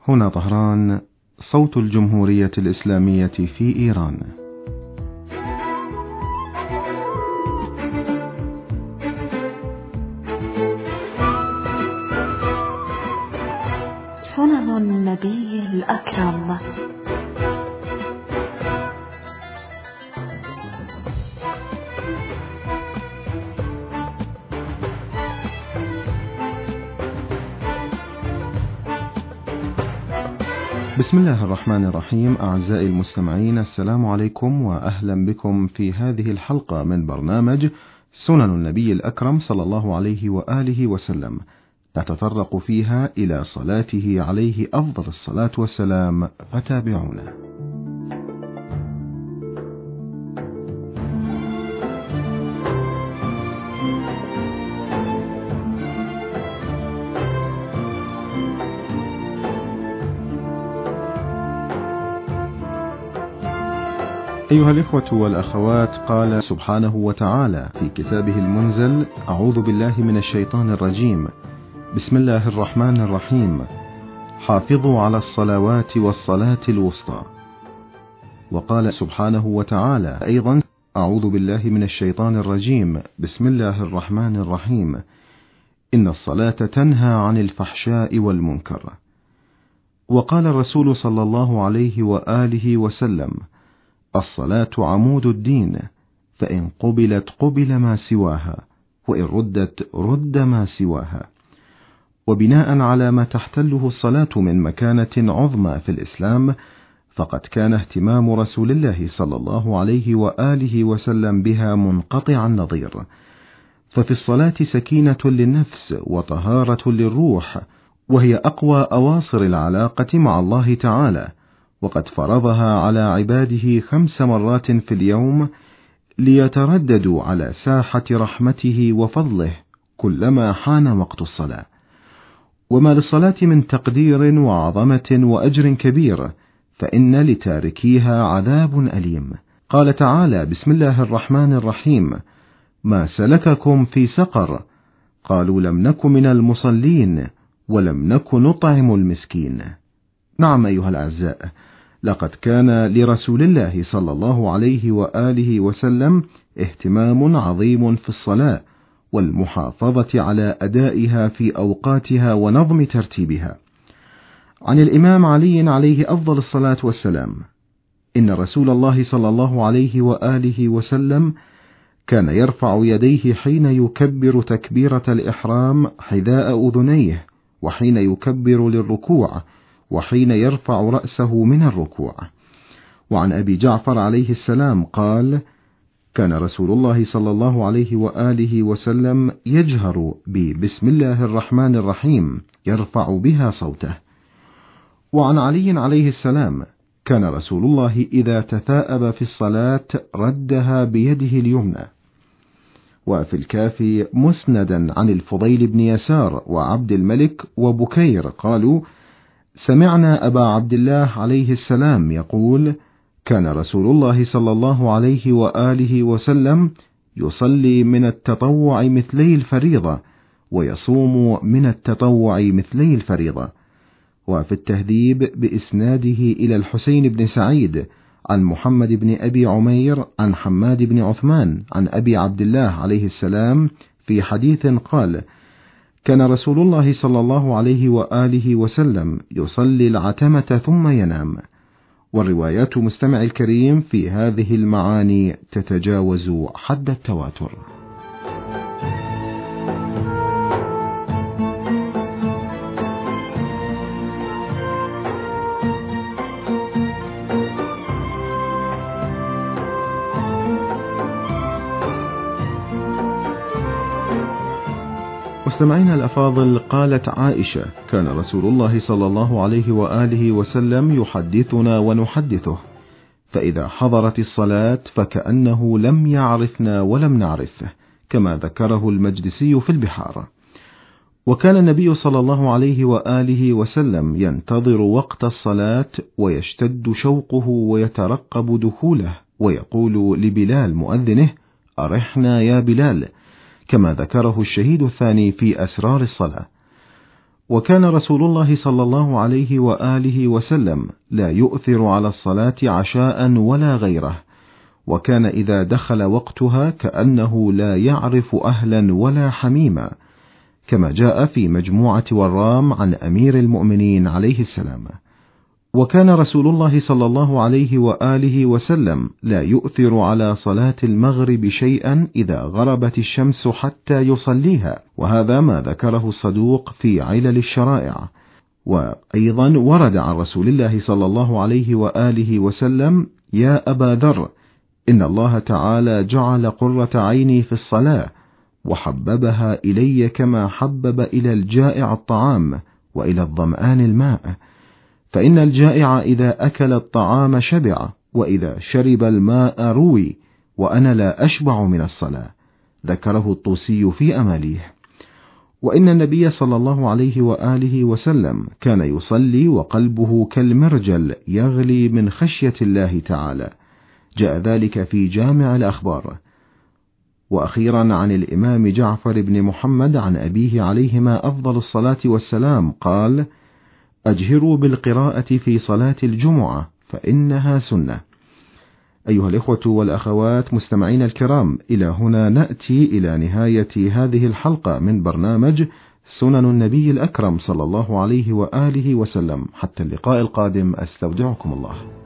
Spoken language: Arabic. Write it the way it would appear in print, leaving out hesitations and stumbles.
هنا طهران، صوت الجمهورية الإسلامية في إيران. سنن النبي الأكرم. بسم الله الرحمن الرحيم. أعزائي المستمعين، السلام عليكم وأهلا بكم في هذه الحلقة من برنامج سنن النبي الأكرم صلى الله عليه وآله وسلم، نتطرق فيها إلى صلاته عليه أفضل الصلاة والسلام، فتابعونا. أيها الإخوة والأخوات، قال سبحانه وتعالى في كتابه المنزل: أعوذ بالله من الشيطان الرجيم، بسم الله الرحمن الرحيم، حافظوا على الصلوات والصلاة الوسطى. وقال سبحانه وتعالى أيضا: أعوذ بالله من الشيطان الرجيم، بسم الله الرحمن الرحيم، إن الصلاة تنهى عن الفحشاء والمنكر. وقال الرسول صلى الله عليه وآله وسلم: الصلاة عمود الدين، فإن قبلت قبل ما سواها، وإن ردت رد ما سواها. وبناء على ما تحتله الصلاة من مكانة عظمى في الإسلام، فقد كان اهتمام رسول الله صلى الله عليه وآله وسلم بها منقطع النظير، ففي الصلاة سكينة للنفس وطهارة للروح، وهي أقوى أواصر العلاقة مع الله تعالى، وقد فرضها على عباده 5 مرات في اليوم ليترددوا على ساحة رحمته وفضله كلما حان وقت الصلاة. وما للصلاة من تقدير وعظمة وأجر كبير، فإن لتاركيها عذاب أليم. قال تعالى: بسم الله الرحمن الرحيم، ما سلككم في سقر؟ قالوا لم نك من المصلين ولم نك نطعم المسكين. نعم أيها الأعزاء، لقد كان لرسول الله صلى الله عليه وآله وسلم اهتمام عظيم في الصلاة والمحافظة على أدائها في أوقاتها ونظم ترتيبها. عن الإمام علي عليه أفضل الصلاة والسلام إن رسول الله صلى الله عليه وآله وسلم كان يرفع يديه حين يكبر تكبيرة الإحرام حذاء أذنيه، وحين يكبر للركوع، وحين يرفع رأسه من الركوع. وعن أبي جعفر عليه السلام قال: كان رسول الله صلى الله عليه وآله وسلم يجهر ببسم الله الرحمن الرحيم، يرفع بها صوته. وعن علي عليه السلام: كان رسول الله إذا تثاءب في الصلاة ردها بيده اليمنى. وفي الكافي مسندا عن الفضيل بن يسار وعبد الملك وبكير قالوا: سمعنا أبا عبد الله عليه السلام يقول: كان رسول الله صلى الله عليه وآله وسلم يصلي من التطوع مثلي الفريضة، ويصوم من التطوع مثلي الفريضة. وفي التهذيب بإسناده إلى الحسين بن سعيد عن محمد بن أبي عمير عن حماد بن عثمان عن أبي عبد الله عليه السلام في حديث قال: كان رسول الله صلى الله عليه وآله وسلم يصلي العتمة ثم ينام. والروايات مستمع الكريم في هذه المعاني تتجاوز حد التواتر. مستمعينا الأفاضل، قالت عائشة: كان رسول الله صلى الله عليه وآله وسلم يحدثنا ونحدثه، فإذا حضرت الصلاة فكأنه لم يعرفنا ولم نعرفه، كما ذكره المجلسي في البحار. وكان النبي صلى الله عليه وآله وسلم ينتظر وقت الصلاة ويشتد شوقه ويترقب دخوله، ويقول لبلال مؤذنه: أرحنا يا بلال، كما ذكره الشهيد الثاني في أسرار الصلاة. وكان رسول الله صلى الله عليه وآله وسلم لا يؤثر على الصلاة عشاء ولا غيره، وكان إذا دخل وقتها كأنه لا يعرف أهلا ولا حميما، كما جاء في مجموعة ورام عن أمير المؤمنين عليه السلام. وكان رسول الله صلى الله عليه وآله وسلم لا يؤثر على صلاة المغرب شيئا إذا غربت الشمس حتى يصليها، وهذا ما ذكره الصدوق في علل الشرائع. وأيضا ورد عن رسول الله صلى الله عليه وآله وسلم: يا أبا ذر، إن الله تعالى جعل قرة عيني في الصلاة، وحببها إلي كما حبب إلى الجائع الطعام وإلى الظمآن الماء، فإن الجائع إذا أكل الطعام شبع، وإذا شرب الماء روي، وأنا لا أشبع من الصلاة. ذكره الطوسي في أماليه. وإن النبي صلى الله عليه وآله وسلم كان يصلي وقلبه كالمرجل يغلي من خشية الله تعالى، جاء ذلك في جامع الأخبار. وأخيرا عن الإمام جعفر بن محمد عن أبيه عليهما أفضل الصلاة والسلام قال: أجهروا بالقراءة في صلاة الجمعة فإنها سنة. أيها الإخوة والأخوات مستمعين الكرام، إلى هنا نأتي إلى نهاية هذه الحلقة من برنامج سنن النبي الأكرم صلى الله عليه وآله وسلم. حتى اللقاء القادم، أستودعكم الله.